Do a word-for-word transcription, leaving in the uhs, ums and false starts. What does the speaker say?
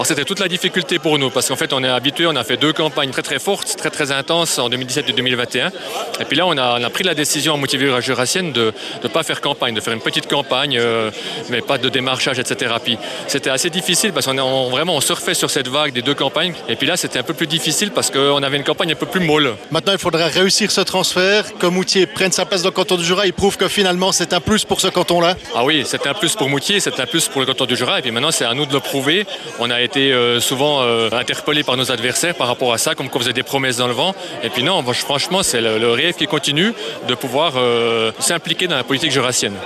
c'était toute la difficulté pour nous, parce qu'en fait, on est habitué, on a fait deux campagnes très très fortes, très très intenses en deux mille dix-sept et deux mille vingt et un. Et puis là, on a, on a pris la décision en Moutier jurassienne de ne pas faire campagne, de faire une petite campagne, euh, mais pas de démarchage, et cetera. Puis c'était assez difficile parce qu'on on, vraiment on surfait sur cette vague des deux campagnes. Et puis là, c'était un peu plus difficile parce qu'on avait une campagne un peu plus molle. Maintenant, il faudra réussir ce transfert, que Moutier prenne sa place dans le canton du Jura. Il prouve que finalement, c'est un plus pour ce canton-là. Ah oui, c'est un plus pour Moutier, c'est un plus pour le canton du Jura. Et puis maintenant, c'est à nous de le prouver. On a été euh, souvent euh, interpellés par nos adversaires par rapport à ça, comme qu'on faisait des promesses dans le vent. Et puis non, franchement, c'est le, le rêve qui continue de pouvoir euh, s'impliquer dans la politique jurassienne.